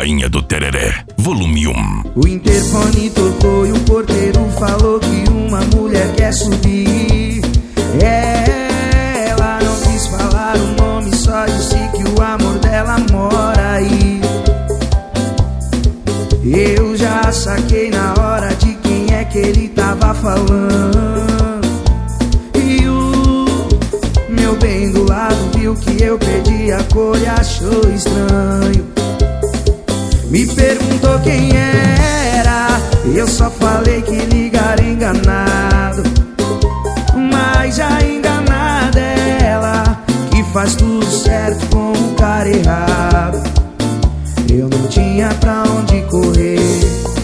Rainha do Tereré, volume 1. O interfone tocou e o porteiro falou que uma mulher quer subir. Ela não quis falar o nome, só disse que o amor dela mora aí. Eu já saquei na hora de quem é que ele tava falando. E o meu bem do lado viu que eu perdi a cor e achou estranho. Me perguntou quem era, eu só falei que ligaram enganado. Mas a enganada é ela, que faz tudo certo com o cara errado. Eu não tinha pra onde correr.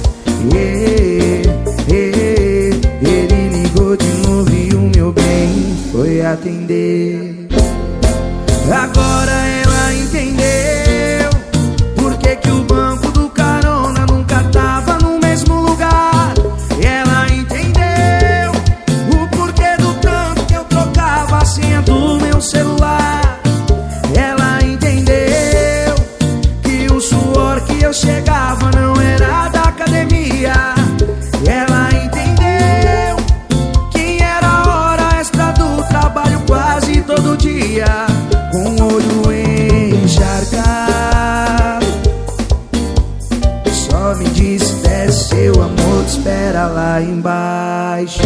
Ele ligou de novo e o meu bem foi atender. Agora ela entendeu porque que o banco do carona nunca tava no mesmo lugar. Ela entendeu o porquê do tanto que eu trocava a senha do meu celular. Ela entendeu que o suor que eu chegava não era da academia. Ela entendeu que era hora extra do trabalho quase todo dia, com o olho encharcado. Só me disse, desce, seu amor te espera lá embaixo.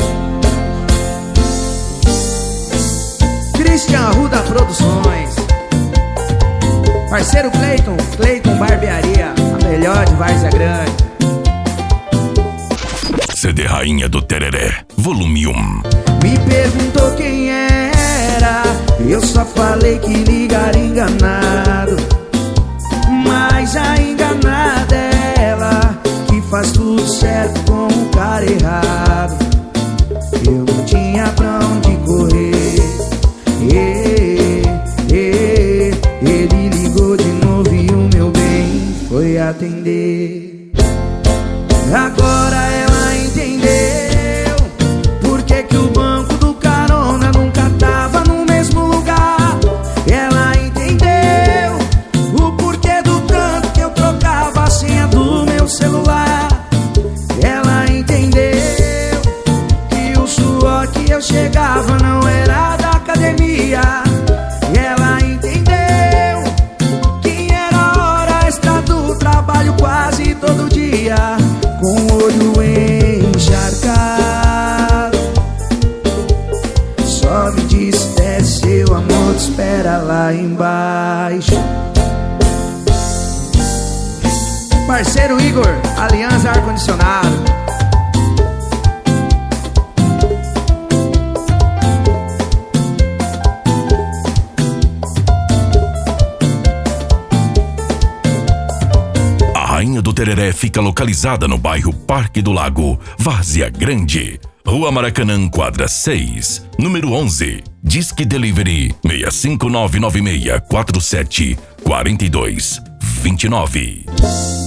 Christian Arruda Produções, parceiro Cleiton Barbearia, a melhor de Várzea Grande. CD Rainha do Tereré, volume 1. Me perguntou quem era, eu só falei que ligaram enganado. Mas a enganada é ela, que faz tudo certo com o cara errado. Eu não tinha pra onde correr. Ele ligou de novo e o meu bem foi atender. Agora ela entendeu porque que o banco do carona nunca tava no mesmo lugar. Ela entendeu o porquê do tanto que eu trocava a senha do meu celular. Ela entendeu que o suor que eu chegava não era da academia. Ela entendeu que era hora extra do trabalho quase todo dia, com o olho encharcado. Só me disse, desce, seu amor te espera lá embaixo. Parceiro Igor, Aliança Ar-Condicionado. A Rainha do Tereré fica localizada no bairro Parque do Lago, Várzea Grande, Rua Maracanã, quadra 6, número 11. Disque Delivery 65996474229.